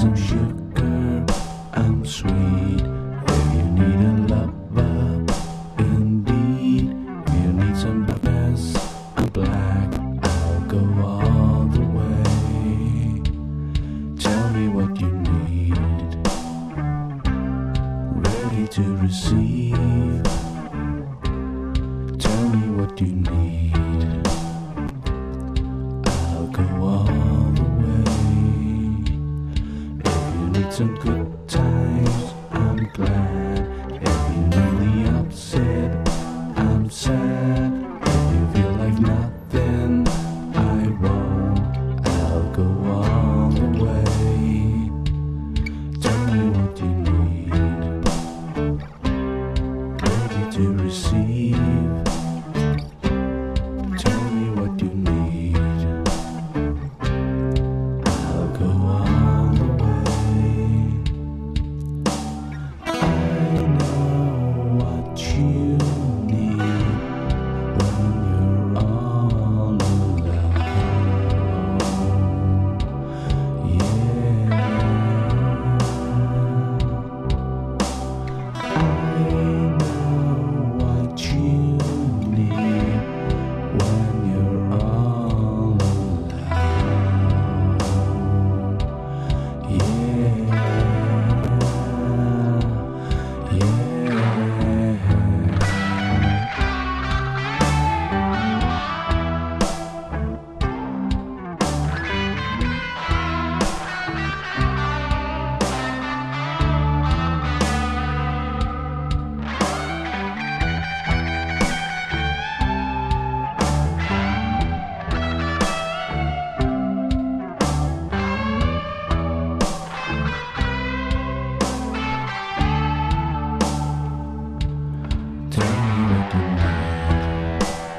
some sugar, I'm sweet. If you need a lover, indeed. If you need some darkness, I'm black. I'll go all the way. Tell me what you need, ready to receive. Tell me what you need, I'll go all the way. If you need some good times, I'm glad. If you need the upset, I'm sad. If you feel like nothing, I won't. I'll go all the way. Tell me what you need, ready to receive. Tell me what you need, I'll go all the way. I know what you need when you're all alone. Yeah, I know what you need when you're all alone. Yeah, yeah. Tell me what you need,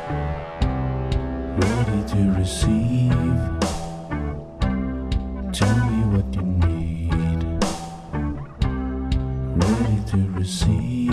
ready to receive. Tell me what you need, ready to receive.